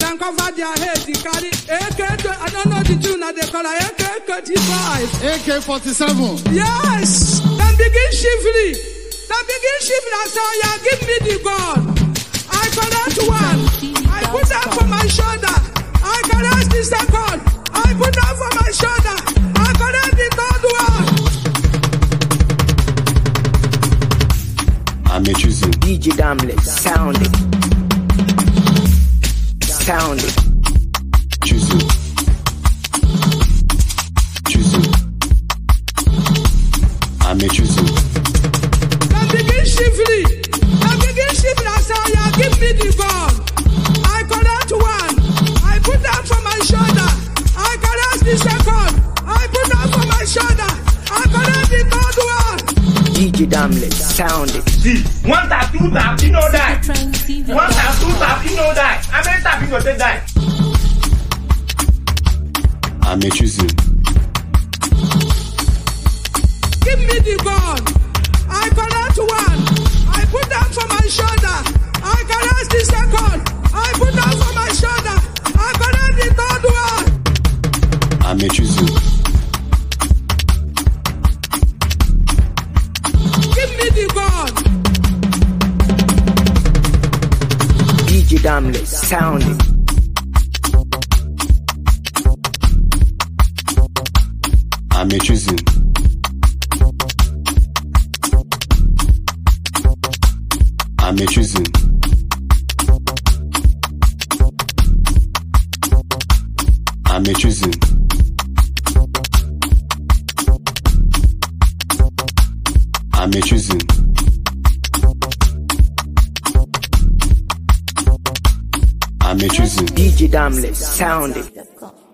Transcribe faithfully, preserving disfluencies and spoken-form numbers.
can cover their head. They carry A K, I don't know the tune that they call it, A K thirty-five. A K forty-seven. Yes. Then begin shivering. Then begin shivering and say, yeah, give me the gun. I collect one. I put that for my shoulder. I collect the second. I put that for my shoulder. I collect the third one. I'm choosing D J Damless, sound it. Sound it. Choosing. Choosing. I'm choosing. Then begin shivering. Then begin shivering and say, yeah, give me the gun. I collect one. I put that for my shoulder. I collect the second. I put that for my shoulder. I collect the third one. D J Damless, sound it. See, one tap, two tap, you know that. One tap, two tap, you know that. How many tap you gonna take that? I'm choosing. Give me the gun. I collect one. I put that for my shoulder. I collect the second. I put that for my shoulder. I collect the third one. I'm choosing. Give me the gun. D J Damless, sound it. I'm choosing. I'm choosing. I'm choosing. I'm choosing. I'm choosing. D J Damless, sound it.